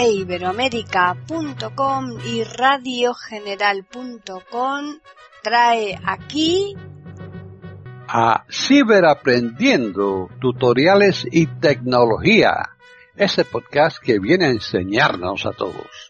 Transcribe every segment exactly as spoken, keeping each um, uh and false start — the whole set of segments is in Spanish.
e iberoamérica punto com y radio general punto com trae aquí a Ciberaprendiendo, tutoriales y tecnología, ese podcast que viene a enseñarnos a todos.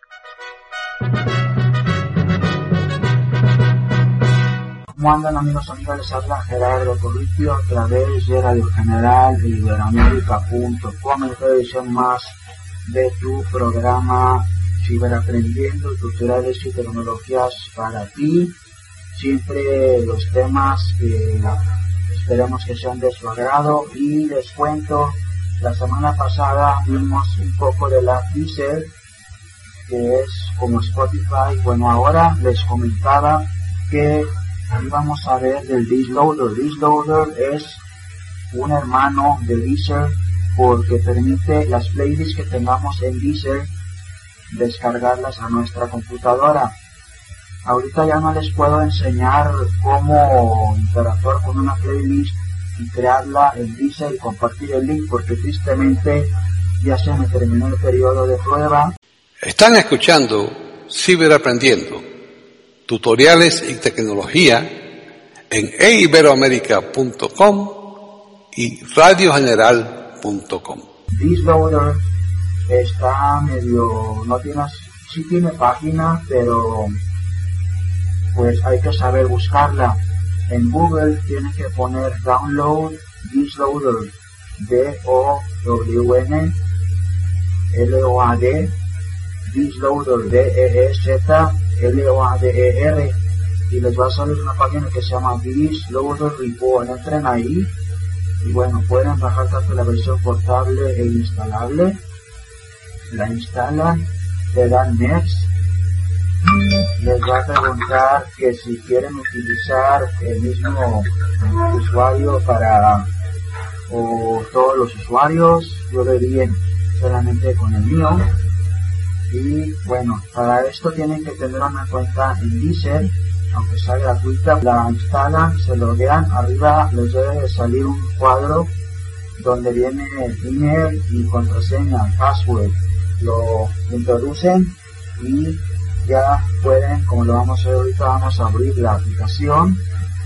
¿Cómo andan, amigos? Amigos, les habla Gerardo Corripio a través de Radio General e iberoamérica punto com, en otra edición más de tu programa Ciberaprendiendo, tutoriales y tecnologías para ti. Siempre los temas que esperemos que sean de su agrado, y les cuento, la semana pasada vimos un poco de la Deezer, que es como Spotify. Bueno, ahora les comentaba que íbamos a ver del Deezloader. Deezloader es un hermano de Deezer porque permite las playlists que tengamos en Deezer descargarlas a nuestra computadora. Ahorita ya no les puedo enseñar cómo interactuar con una playlist y crearla en Deezer y compartir el link, porque tristemente ya se me terminó el periodo de prueba. Están escuchando Ciberaprendiendo, tutoriales y tecnología en e iberoamérica punto com y radio general punto com. Deezloader está medio, no tiene, sí tiene página, pero pues hay que saber buscarla. En Google tienes que poner download Deezloader, D O W N L O A D, Deezloader, D E E Z L O A D E R, y les va a salir una página que se llama Deezloader Report. Entren ahí y bueno, pueden bajar tanto la versión portable e instalable. La instalan, le dan next, les va a preguntar que si quieren utilizar el mismo usuario para o todos los usuarios. Yo le di solamente con el mío. Y bueno, para esto tienen que tener una cuenta en Deezer, aunque sea gratuita. La instalan, se loguean, arriba les debe de salir un cuadro donde viene el email y contraseña, password. Lo introducen y ya pueden, como lo vamos a ver ahorita, vamos a abrir la aplicación.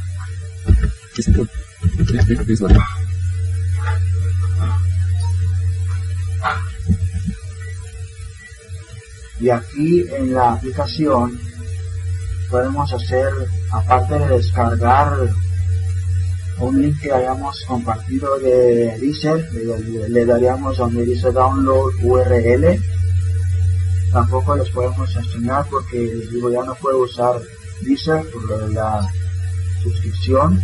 Y aquí en la aplicación podemos hacer, aparte de descargar un link que hayamos compartido de Deezer, le, le daríamos donde dice download U R L. Tampoco les podemos enseñar porque, les digo, ya no puedo usar Deezer por lo de la suscripción.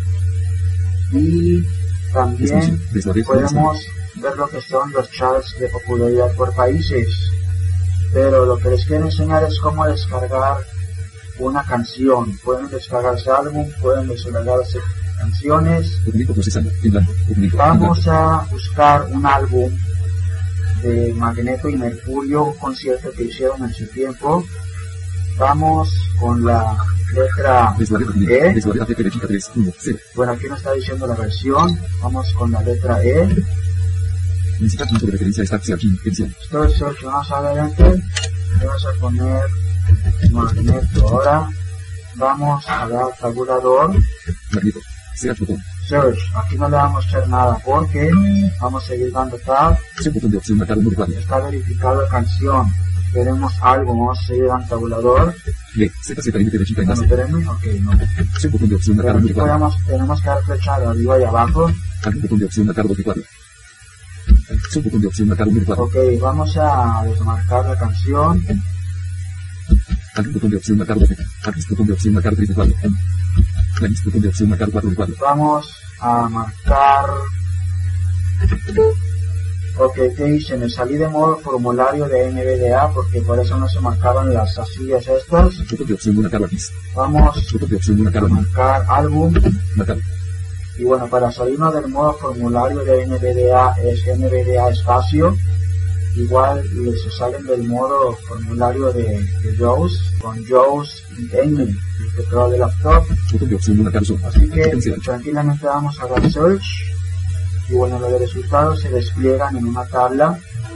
Y también podemos ver lo que son los charts de popularidad por países. Pero lo que les quiero enseñar es cómo descargar una canción. Pueden descargarse álbum, pueden descargarse canciones. Vamos a buscar un álbum de Magneto y Mercurio, un concierto que hicieron en su tiempo. Vamos con la letra E. Bueno, aquí nos está diciendo la versión. Vamos con la letra E. Necesita punto de referencia esta acción aquí, edición. Esto es search, vamos a ver enter. Vamos a poner Magneto. Ahora vamos a dar tabulador. Magneto, search botón. Search, aquí no le vamos a hacer nada porque vamos a seguir dando tab. Botón de opción marcado número cuatro. Está verificado la canción. Queremos algo, vamos a seguir dando tabulador. Le, Z Z M derechita ¿No enlace. tenemos? Ok, no. Botón de opción marcado número Pero aquí cuatro. podemos, tenemos que dar flechado arriba y abajo. Botón de opción marcado doce cuatro. Botón de opción marcado número cuatro. Ok, vamos a desmarcar la canción. Botón de opción marcado doce. Botón de opción marcado tres de cuatro. Botón de opción marcado cuatro de cuatro. Vamos a marcar. Ok, ¿qué hice? Me salí de modo formulario de N V D A porque por eso no se marcaban las casillas estas. Botón de opción marcado aquí. Vamos Botón de opción a marcado aquí. marcar álbum. Marcado. Y bueno, para salirnos del modo formulario de N V D A es N V D A espacio. Igual se salen del modo formulario de, de Jaws con Jaws Entertainment, el teclado de laptop. Botón de opción marcado son. Así que tranquilamente vamos a dar search. Y bueno, los resultados se despliegan en una tabla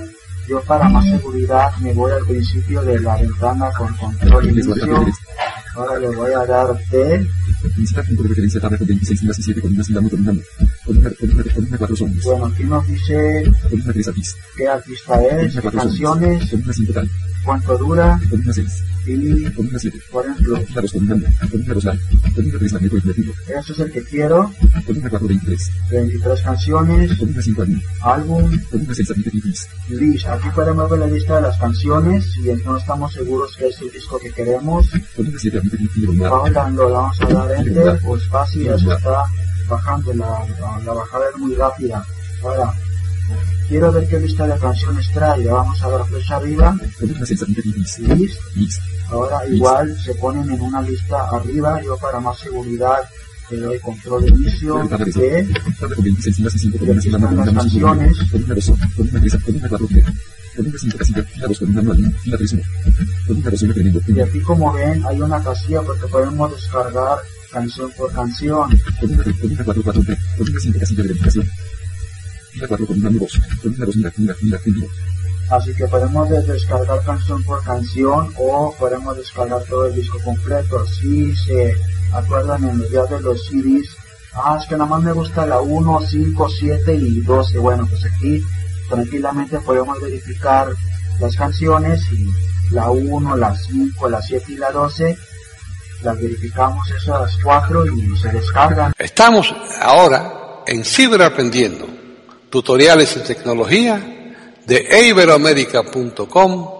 Yo para más seguridad me voy al principio de la ventana con control de inicio. Ahora le voy a dar T. Visitar punto de referencia tabla con veintiséis filas y siete columnas mirando columnando. Columna, columna, columna cuatro sonidos. Bueno, aquí nos dice Columna tres artista. qué artista es, Columna qué cuatro canciones, sonidos. Columna cinco total. cuánto dura Columna seis. y, Columna siete. por ejemplo, Columna dos columnando. Columna dos live. Columna tres magneto invertido. eso es el que quiero. Columna cuatro veintitrés. veintitrés canciones, Columna cinco álbum. álbum, Columna seis admite list. list. Aquí podemos ver la lista de las canciones y no estamos seguros que es el disco que queremos. Columna siete admite list y volumen. Vamos dando, vamos a dar enter, pues fácil, eso está bajando, la, la, la bajada es muy rápida. Ahora, quiero ver qué lista de canciones trae, le vamos a dar flecha arriba, Columna seis admite list. list, List. ahora igual se ponen en una lista arriba, yo para más seguridad le doy control de inicio, Tabla de de, Tabla con veintiséis filas y cinco y columnas aquí mirando están las columna dos. canciones. Columna dos. Columna tres. Columna cuatro. Columna cinco casilla. Fila dos columna no álbum. Fila tres uno. Columna dos tremendo. y aquí como ven hay una casilla porque podemos descargar canción por canción. Columna tres. Columna cuatro. cuatro. Columna cinco casilla de verificación. Fila cuatro columna dos. Columna dos mira. Mira. Mira. Mira. Así que podemos des- descargar canción por canción o podemos descargar todo el disco completo. Si se acuerdan en el día de los C Ds, ah, es que nada más me gusta la uno, cinco, siete y doce. Bueno, pues aquí tranquilamente podemos verificar las canciones y la uno, la cinco, la siete y la doce. Las verificamos esas cuatro y se descargan. Estamos ahora en Ciberaprendiendo, tutoriales en tecnología de e iberoamerica punto com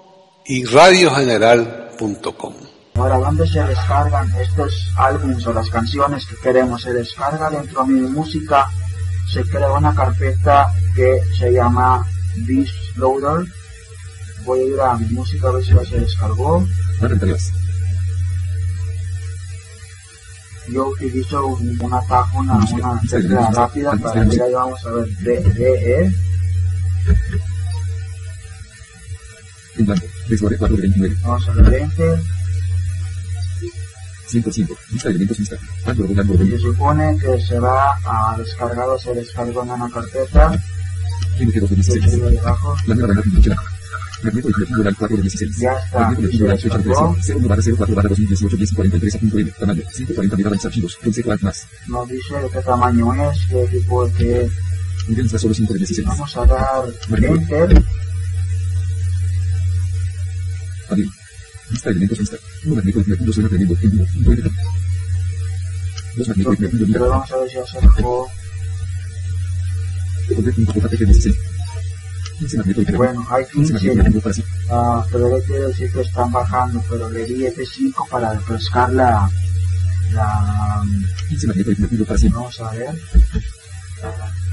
y radio general punto com. Ahora, ¿dónde se descargan estos álbumes o las canciones que queremos? Se descarga dentro de mi música, se crea una carpeta que se llama Disc Loader. Voy a ir a mi música a ver si ya se descargó. Barra tareas. Yo utilizo un, un atajo, una, una tecla rápida para ir ahí, vamos a ver, D, D, E. En blanco. Desborde cuatro de veintinueve. Vamos a ver veinte. cien por ciento. Lista de elementos lista. Algo rodando Se de supone que se va a descargar o se descargó en una carpeta. M G dos de Yo dieciséis. tengo ahí abajo. La nueva banda pinchera. Magneto invertido al cuatro de dieciséis. Ya está. Magneto invertido al fecha de cero uno barra cero cuatro barra dos mil dieciocho diez y cuarenta y tres a punto M. Tamaño. ciento cuarenta megabytes archivos. Consejo alt más. Nos dice de qué tamaño es, qué tipo de qué. Nivel lista solo cinco de dieciséis. Vamos a dar enter. Abrir. Lista de elementos lista. uno magneto invertido suena tremendo. En vivo. Punto M. dos magneto invertido Pero mira. vamos a ver si ya se dejó. Poder punto J P G dieciséis. quince magneto invertido. Bueno, hay quince magneto quince. invertido para sí. Ah, pero le quiere decir que están bajando, pero le di F cinco para refrescar la. la. quince magneto invertido para sí. Vamos a ver.